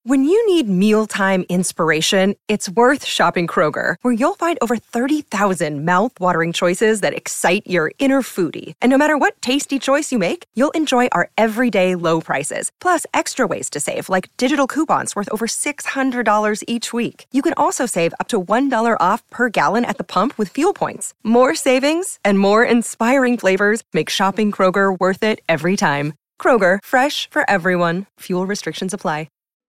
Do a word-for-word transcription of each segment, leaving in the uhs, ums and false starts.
When you need mealtime inspiration, it's worth shopping Kroger, where you'll find over thirty thousand mouth-watering choices that excite your inner foodie. And no matter what tasty choice you make, you'll enjoy our everyday low prices, plus extra ways to save, like digital coupons worth over six hundred dollars each week. You can also save up to one dollar off per gallon at the pump with fuel points. More savings and more inspiring flavors make shopping Kroger worth it every time. Kroger, fresh for everyone. Fuel restrictions apply.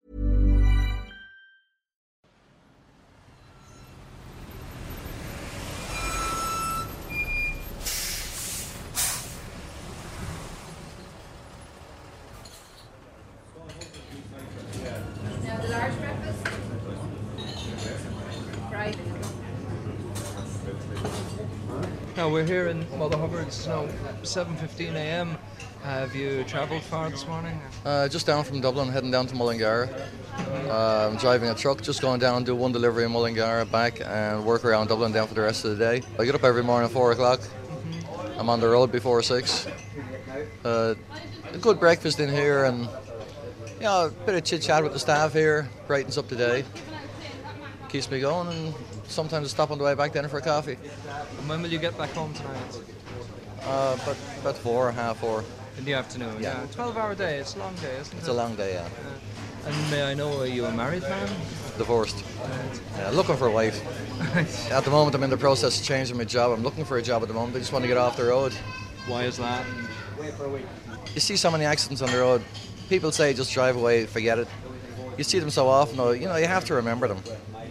Now we're here in Mother Hubbard's now seven fifteen a m. Have you travelled far this morning? Uh, just down from Dublin, heading down to Mullingar. Uh, I'm driving a truck, just going down, do one delivery in Mullingar, back and work around Dublin down for the rest of the day. I get up every morning at four o'clock. Mm-hmm. I'm on the road before six. Uh, a good breakfast in here and you know, a bit of chit chat with the staff here, brightens up the day. Keeps me going, and sometimes I stop on the way back then for a coffee. And when will you get back home tonight? Uh, but about four, half four. In the afternoon, yeah. yeah. twelve hour day, it's a long day, isn't it's it? It's a long day, yeah. yeah. And may I know, are you a married man? Divorced. Right. Yeah, looking for a wife. At the moment I'm in the process of changing my job. I'm looking for a job at the moment. I just want to get off the road. Why is that? You see so many accidents on the road. People say just drive away, forget it. You see them so often, though, you know, you have to remember them.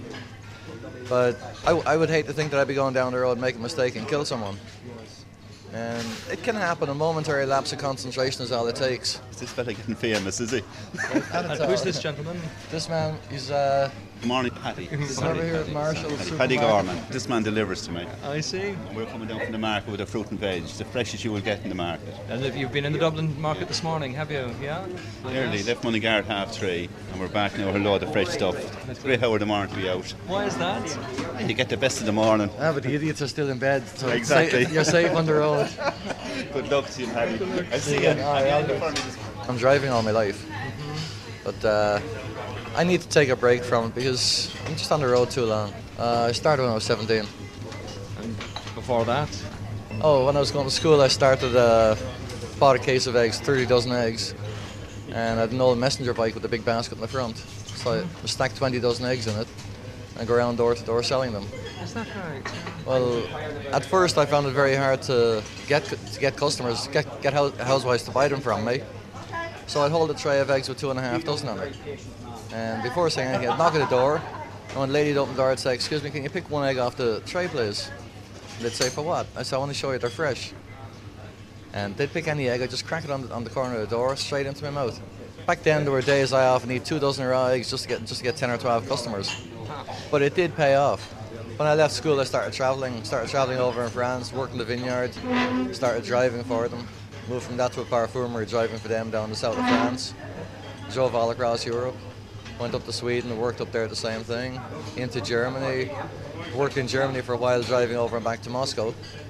But I, I would hate to think that I'd be going down the road, make a mistake and kill someone. And it can happen. A momentary lapse of concentration is all it takes. Is this fella getting famous, is he? And who's this gentleman? This man, he's uh... Good morning, Paddy. He's over here at Marshall's. Paddy Gorman. This man delivers to me. I see. And we're coming down from the market with the fruit and veg, the freshest you will get in the market. And if you've been in the Dublin market this morning, have you? Yeah? Early, left Mullingar at half three, and we're back now with a load of fresh stuff. It's a great hour of the morning to be out. Why is that? And you get the best of the morning. Ah, but the idiots are still in bed, so exactly. You're safe on the road. Good luck to you, Paddy. I'll see you. I'm driving all my life, but uh, I need to take a break from it because I'm just on the road too long. Uh, I started when I was seventeen. And before that? Oh, when I was going to school, I started, uh, bought a case of eggs, thirty dozen eggs, and I had an old messenger bike with a big basket in the front. So I stacked twenty dozen eggs in it and go around door to door selling them. Is that right? Well, at first I found it very hard to get to get customers, get get housewives to buy them from me. So I'd hold a tray of eggs with two and a half dozen on it. And before saying anything, I'd knock at the door, and when the lady would open the door, I'd say, "Excuse me, can you pick one egg off the tray, please?" And they'd say, "For what?" I said, "I want to show you they're fresh." And they'd pick any egg, I'd just crack it on the, on the corner of the door, straight into my mouth. Back then, there were days I often eat two dozen raw eggs just to get just to get ten or twelve customers. But it did pay off. When I left school, I started travelling, started travelling over in France, worked in the vineyard, started driving for them. Moved from that to a parfumery, driving for them down the south of France. Drove all across Europe. Went up to Sweden, worked up there the same thing. Into Germany. Worked in Germany for a while, driving over and back to Moscow.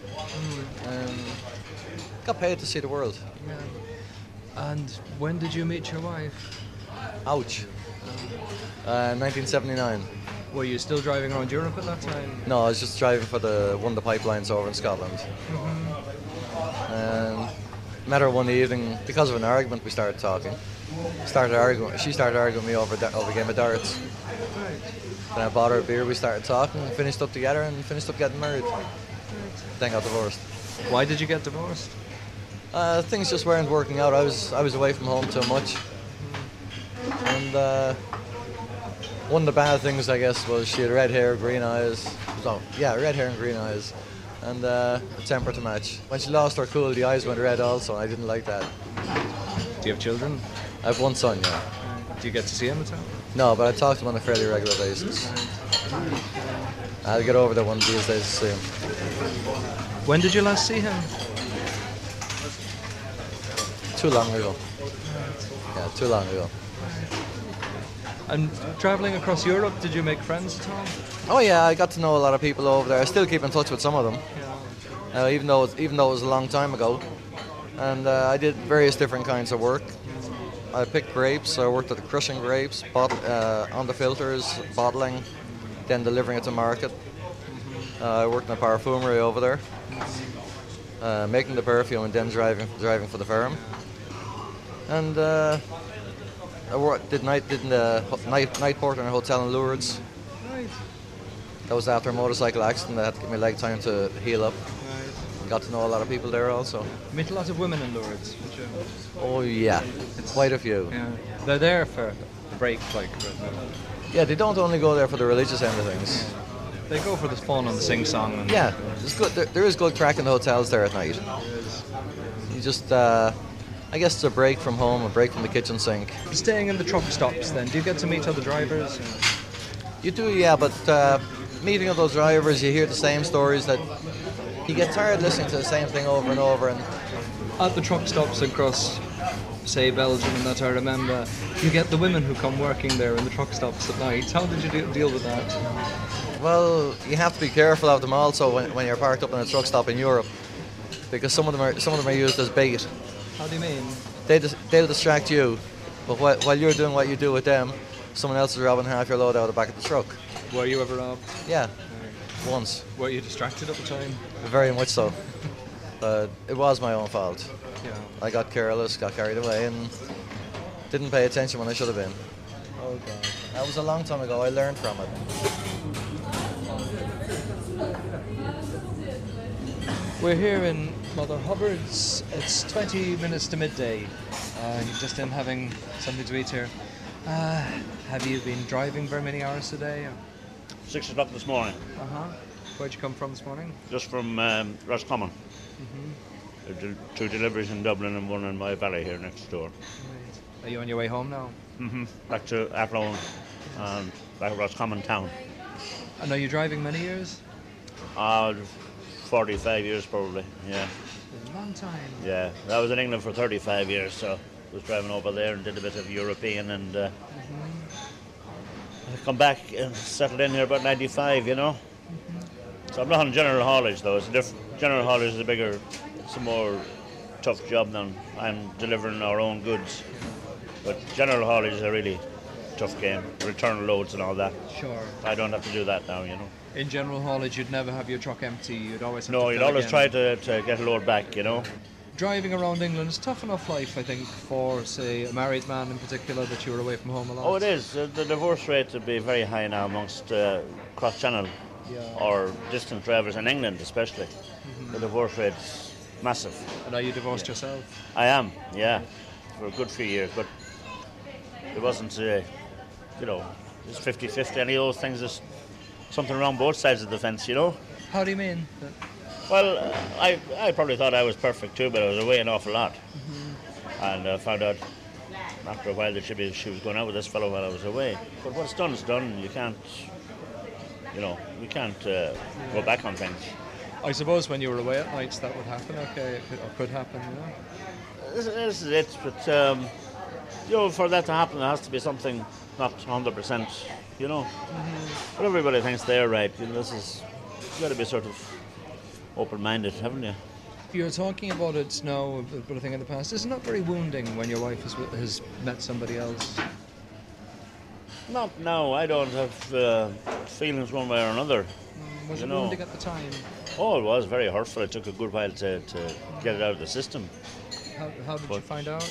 And got paid to see the world. Yeah. And when did you meet your wife? Ouch. Uh, nineteen seventy-nine. Were you still driving around Europe at that time? No, I was just driving for the one of the pipelines over in Scotland. Mm-hmm. And met her one evening because of an argument. We started talking. Started arguing. She started arguing with me over over a game of darts. Right. Then I bought her a beer. We started talking. Finished up together and finished up getting married. Right. Then got divorced. Why did you get divorced? Uh, things just weren't working out. I was I was away from home too much. And uh, one of the bad things, I guess, was she had red hair, green eyes. So, yeah, red hair and green eyes. And uh, a temper to match. When she lost her cool, the eyes went red also, and I didn't like that. Do you have children? I have one son, yeah. Do you get to see him at all? No, but I talk to him on a fairly regular basis. I'll get over there one of these days to see him. When did you last see him? Too long ago. Yeah, too long ago. And travelling across Europe, did you make friends at all? Oh yeah, I got to know a lot of people over there. I still keep in touch with some of them, yeah. uh, even though it, even though it was a long time ago. And uh, I did various different kinds of work. I picked grapes. I worked at the crushing grapes, bottle, uh, on the filters, bottling, then delivering it to market. Uh, I worked in a parfumery over there, uh, making the perfume and then driving driving for the firm. And uh, I worked, did night did in the ho- night night porter in a hotel in Lourdes. Right. That was after a motorcycle accident. I had to give my leg time to heal up. Right. Got to know a lot of people there also. Meet a lot of women in Lourdes. Would you? Oh yeah, quite a few. Yeah. They're there for the break, like. But, uh, Yeah, they don't only go there for the religious end of things. they go for the fun and the sing song. And Yeah, it's good. There, there is good crack in the hotels there at night. You just, uh, I guess it's a break from home, a break from the kitchen sink. Staying in the truck stops, then, do you get to meet other drivers? You do, yeah, but uh, meeting other drivers, you hear the same stories that you get tired listening to the same thing over and over. And At the truck stops across, say, Belgium, and that I remember, you get the women who come working there in the truck stops at night. How did you de- deal with that? well, you have to be careful of them also when, when you're parked up in a truck stop in Europe, because some of them are some of them are used as bait. How do you mean? They dis- they'll distract you, but while, while you're doing what you do with them, someone else is robbing half your load out of the back of the truck. Were you ever robbed? Yeah, once. Were you distracted at the time? Very much so. But it was my own fault. Yeah. I got careless, got carried away, and didn't pay attention when I should have been. Oh, God. That was a long time ago. I learned from it. We're here in Mother Hubbard's. It's twenty minutes to midday. Uh, just in having something to eat here. Uh, have you been driving very many hours today? Six o'clock this morning, Uh huh. Where'd you come from this morning? just from um, Roscommon. There are del- two deliveries in Dublin and one in my valley here next door. Are you on your way home now? hmm Back to Athlone and back to Roscommon town. And are you driving many years? Uh, forty-five years probably, yeah. A long time. Yeah, I was in England for thirty-five years, so I was driving over there and did a bit of European and uh, I've come back and settled in here about ninety-five, you know. So I'm not on general haulage though. It's a diff- general haulage is a bigger, it's a more tough job than I'm delivering our own goods. But general haulage is a really tough game. Return loads and all that. Sure. I don't have to do that now, you know. In general haulage, you'd never have your truck empty. You'd always have No, to you'd fill always again. try to, to get a load back, you know. Driving around England is tough enough life, I think, for, say, a married man in particular, that you were away from home a lot. Oh, it is. Uh, The divorce rate would be very high now amongst uh, cross-channel Yeah. or distant drivers in England, especially. The divorce rate's massive. And are you divorced yourself? I am, yeah, for a good few years, but it wasn't, uh, you know, it's fifty-fifty. Any of those things, there's something wrong both sides of the fence, you know. How do you mean? That- Well, uh, I, I probably thought I was perfect too, but I was away an awful lot. And I found out after a while that she, be, she was going out with this fellow while I was away. But what's done is done. You can't, you know, you can't uh, go back on things. I suppose when you were away at nights that would happen, okay, it could, or could happen, you know? This, this is it, but, um, you know, for that to happen, there has to be something not one hundred percent, you know. But everybody thinks they're right. You know, this is, you've got to be sort of open-minded, haven't you? You're talking about it now, but I think in the past, isn't it very wounding when your wife has, has met somebody else? Not now. I don't have uh, feelings one way or another. Was You it know. wounding at the time? Oh, it was very hurtful. It took a good while to, to get it out of the system. How, how did you But- find out?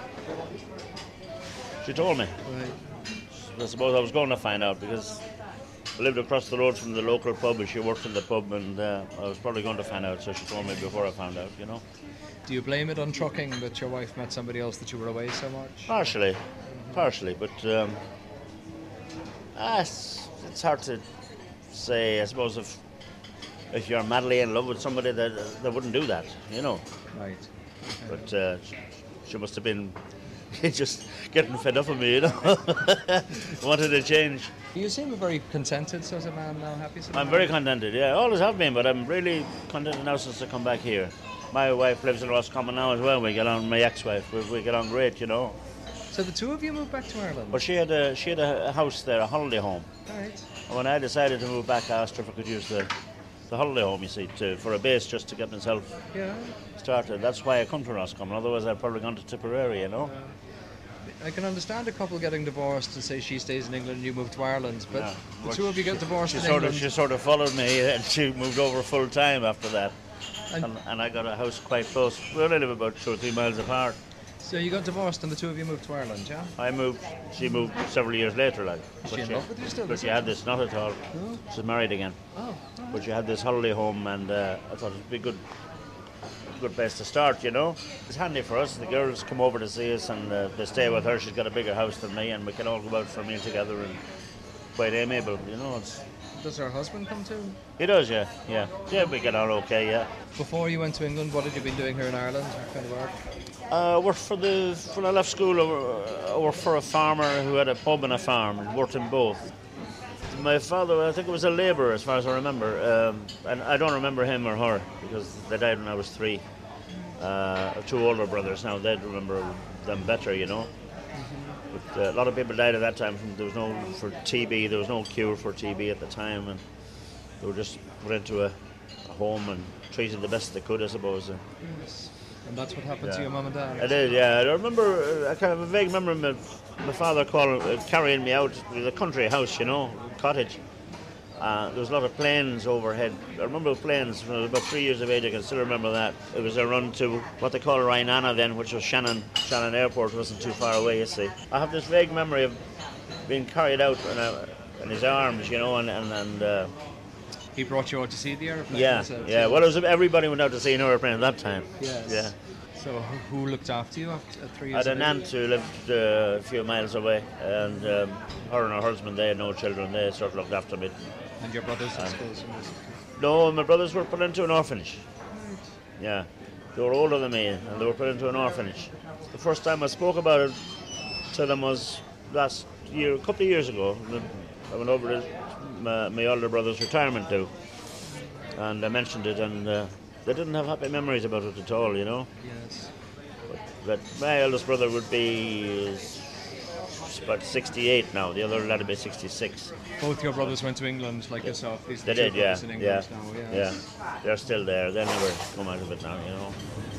She told me. Right. I suppose I was going to find out because I lived across the road from the local pub and she worked in the pub, and uh, I was probably going to find out, so she told me before I found out, you know. Do you blame it on trucking that your wife met somebody else, that you were away so much? Partially, partially, but um, ah, it's, it's hard to say. I suppose if if you're madly in love with somebody, that they wouldn't do that, you know. Right. But uh, she, she must have been just getting fed up of me, you know. Wanted to change. You seem a very contented sort of man now, happy sort of I'm man. very contented, yeah. I always have been, but I'm really contented now since I come back here. My wife lives in Roscommon now as well. We get on, my ex-wife, we, we get on great, you know. So the two of you moved back to Ireland? But she had a she had a house there, a holiday home. Right. And when I decided to move back, I asked her if I could use the, the holiday home, you see, to, for a base just to get myself Yeah. started. That's why I come to Roscommon. Otherwise, I'd probably gone to Tipperary, you know. I can understand a couple getting divorced and say she stays in England and you move to Ireland, but Yeah. the Well, two of you get divorced She in sort of, England. she sort of followed me, and she moved over full time after that. And- And, and I got a house quite close. We only live about two or three miles apart. So you got divorced and the two of you moved to Ireland, yeah? I moved, she moved several years later, like. Is but she in love with you still? But is she it? had this, not at all. No? She's married again. Oh, But she had this holiday home, and uh, I thought it'd be a good, good place to start, you know. It's handy for us. The girls come over to see us, and uh, they stay with her. She's got a bigger house than me, and we can all go out for a meal together, and quite amiable, you know. It's, does her husband come too? he does, yeah, yeah. Yeah, we get on okay, yeah. Before you went to England, what had you been doing here in Ireland? What kind of work? Uh, worked for the, when I left school, I worked for a farmer who had a pub and a farm, and worked in both. My father, I think it was a labourer as far as I remember, um, and I don't remember him or her because they died when I was three. Uh, two older brothers now, they'd remember them better, you know. But uh, a lot of people died at that time. From, there was no, for T B, there was no cure for T B at the time, and they were just put into a, a home and treated the best they could, I suppose. Yes. And that's what happened to Yeah. your mum and dad? I did, yeah. I remember, I kind of have a vague memory of my, my father calling, uh, carrying me out to the country house, you know, cottage. Uh, there was a lot of planes overhead. I remember the planes when I was about three years of age. I can still remember that. It was a run to what they call Ryanana then, which was Shannon. Shannon Airport wasn't too far away, you see. I have this vague memory of being carried out in, a, in his arms, you know, and, and, and uh, He brought you out to see the airplane? yeah, so- yeah. so- Well, it was everybody went out to see an airplane at that time. Yes. Yeah. So who who looked after you after at three I years had an of age? aunt who lived uh, a few miles away, and um, her and her husband, they had no children. They sort of looked after me. And your brothers at school? so there's- No, my brothers were put into an orphanage. Yeah, they were older than me, and they were put into an orphanage. The first time I spoke about it to them was last year, a couple of years ago. I went over to my, my older brother's retirement do, and I mentioned it, and uh, they didn't have happy memories about it at all, you know. Yes. But my eldest brother would be is about sixty-eight now. The other lad would be sixty-six. Both your brothers went to England like yourself. These are They the two did, yeah, brothers in England yeah, now, yeah. yes. They're still there. They'll never come out of it now, you know.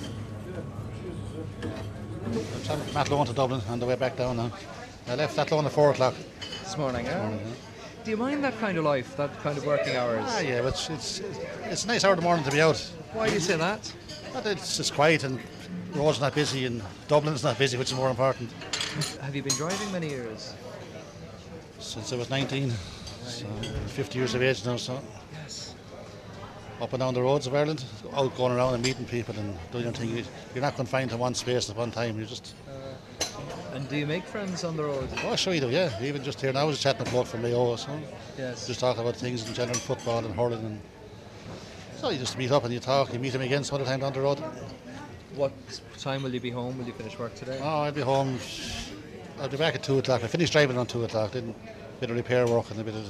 I'm travelling from Athlone to Dublin on the way back down now. I left Athlone at four o'clock. This morning, yeah? Do you mind that kind of life, that kind of working hours? Ah, yeah, but it's, it's it's a nice hour in the morning to be out. Why do you say that? But it's it's quiet and the road's not busy and Dublin's not busy, which is more important. Have you been driving many years? Since I was nineteen, so fifty years of age now, so Yes. up and down the roads of Ireland, out going around and meeting people and doing your thing. You're not confined to one space at one time. You just And do you make friends on the road? oh, sure you do, yeah. Even just here now, I was chatting to folk from Mayo, so Yes. just talking about things in general, football and hurling, and so you just meet up and you talk. You meet them again some other time down the road. What time will you be home? Will you finish work today? Oh, I'll be home. I'll be back at two o'clock. I finished driving around two o'clock. Did a bit of repair work and a bit of.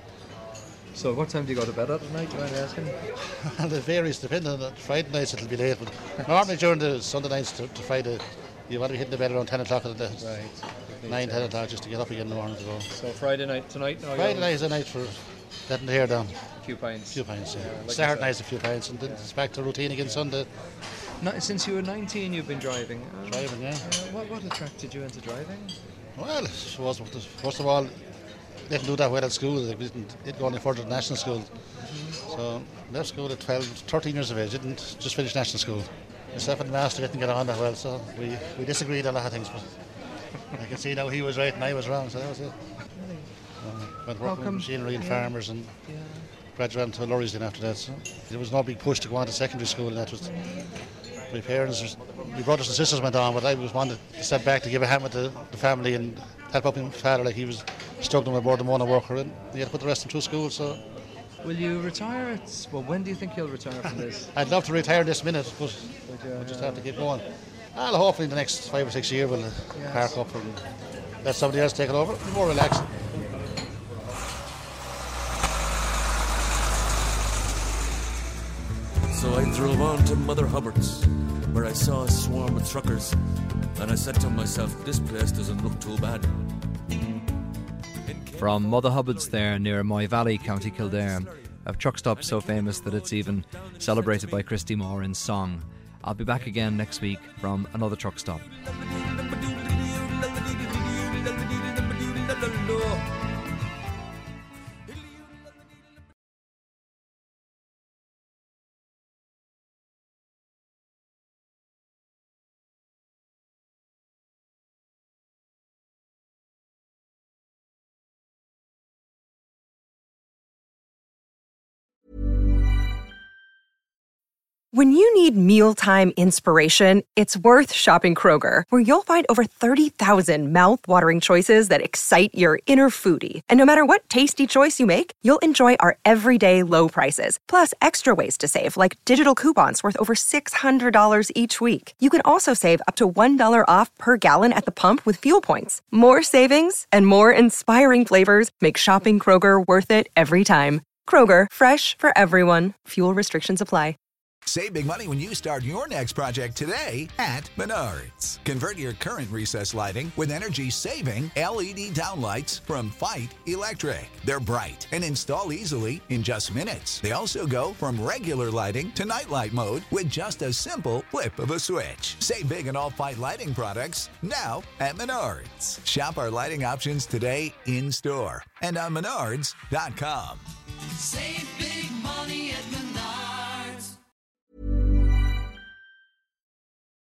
So what time do you go to bed at night, do you mind asking? And it varies depending on Friday nights. It'll be late, but normally during the Sunday nights to, to Friday, you want to be hitting the bed around ten o'clock at the Right. nine, ten o'clock just to get up again in the morning to go. So Friday night tonight? No, Friday you're- night is a night for letting the hair down. A few pints. A few pints. Yeah. Yeah, like Saturday you said. night's a few pints, and then it's back to routine again Sunday. No, since you were nineteen, you've been driving. Uh, Driving, yeah. uh, what, what attracted you into driving? Well, I suppose first of all, didn't do that well at school. They didn't, didn't go any further than national school. So left school at twelve, thirteen years of age. Didn't just finish national school. Myself and the master didn't get on that well, so we, we disagreed on a lot of things. But I can see now he was right and I was wrong, so that was it. Uh, went How working with come- machinery and yeah. farmers and Yeah. graduated to Lurries then after that. So there was no big push to go on to secondary school, and that was my parents, my brothers and sisters went on, but I was wanted to step back to give a hand with the, the family and help up my father. Like he was struggling with more than one worker, and he had to put the rest in through school. So Will you retire at, well, when do you think you'll retire from this? I'd love to retire this minute, but Would you, I just uh, have to keep going. Well, hopefully in the next five or six years we'll Yes. park up and let somebody else take it over. Be more relaxed. So I drove on to Mother Hubbard's, where I saw a swarm of truckers, and I said to myself, this place doesn't look too bad. From Mother Hubbard's there near Moy Valley, County Kildare, a truck stop so famous that it's even celebrated by Christy Moore in song. I'll be back again next week from another truck stop. When you need mealtime inspiration, it's worth shopping Kroger, where you'll find over thirty thousand mouth-watering choices that excite your inner foodie. And no matter what tasty choice you make, you'll enjoy our everyday low prices, plus extra ways to save, like digital coupons worth over six hundred dollars each week. You can also save up to one dollar off per gallon at the pump with fuel points. More savings and more inspiring flavors make shopping Kroger worth it every time. Kroger, fresh for everyone. Fuel restrictions apply. Save big money when you start your next project today at Menards. Convert your current recessed lighting with energy-saving L E D downlights from Fight Electric. They're bright and install easily in just minutes. They also go from regular lighting to nightlight mode with just a simple flip of a switch. Save big on all Fight lighting products now at Menards. Shop our lighting options today in store and on menards dot com. Save big money at Menards.